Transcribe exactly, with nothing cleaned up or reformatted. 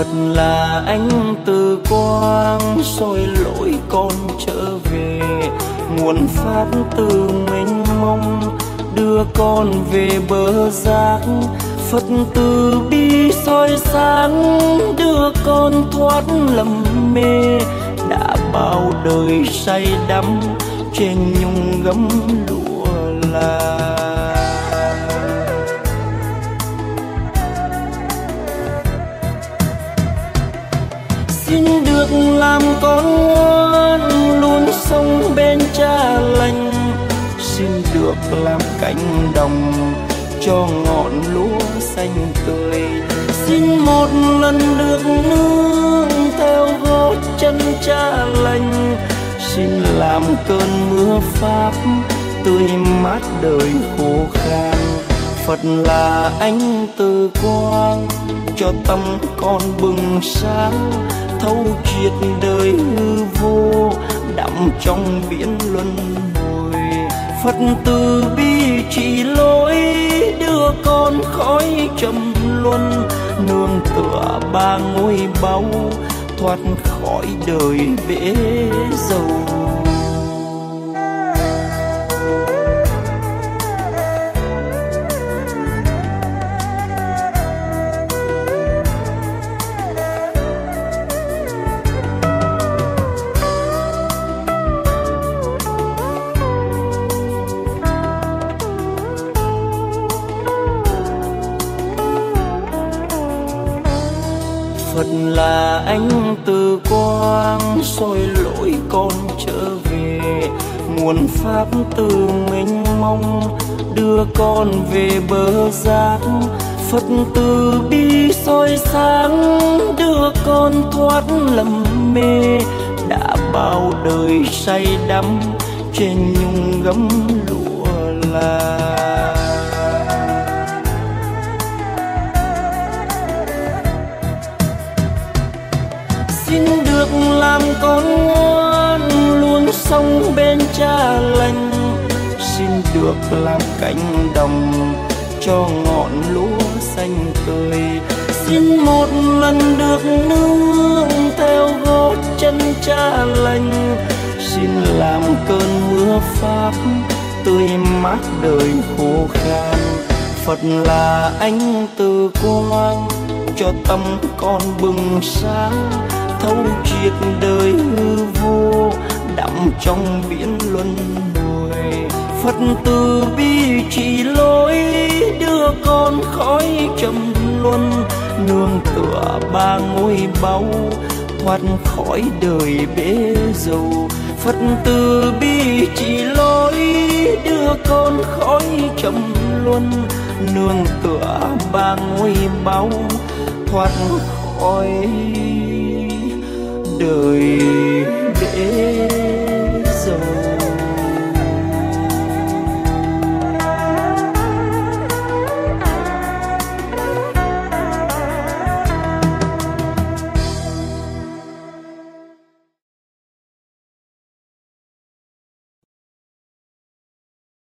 Phật là ánh từ quang soi lối con trở về, nguồn phát từ mênh mông đưa con về bờ giác. Phật từ bi soi sáng đưa con thoát lầm mê, đã bao đời say đắm trên nhung gấm lụa là. Xin được làm con ngoan luôn sống bên cha lành, xin được làm cánh đồng cho ngọn lúa xanh tươi. Xin một lần được nương theo gót chân cha lành, xin làm cơn mưa pháp tươi mát đời khô khan. Phật là ánh từ quang cho tâm con bừng sáng, thấu triệt đời hư vô đắm trong biển luân hồi. Phật từ bi chỉ lối đưa con khỏi trầm luân, nương tựa ba ngôi báu thoát khỏi đời bể dầu. Phật là ánh từ quang soi lối con trở về, nguồn pháp từ mênh mông đưa con về bờ giác. Phật từ bi soi sáng đưa con thoát lầm mê, đã bao đời say đắm trên nhung gấm lụa là. Xin được làm con ngoan luôn sống bên cha lành, xin được làm cánh đồng cho ngọn lúa xanh tươi. Xin một lần được nương theo gót chân cha lành, xin làm cơn mưa pháp tươi mát đời khô khan. Phật là ánh từ quang cho tâm con bừng sáng, thấu triệt đời hư vô đắm trong biển luân hồi. Phật từ bi chỉ lối đưa con khỏi trầm luân, nương tựa ba ngôi báu thoát khỏi đời bể dầu. Phật từ bi chỉ lối đưa con khỏi trầm luân, nương tựa ba ngôi báu thoát khỏi đời bể dầu.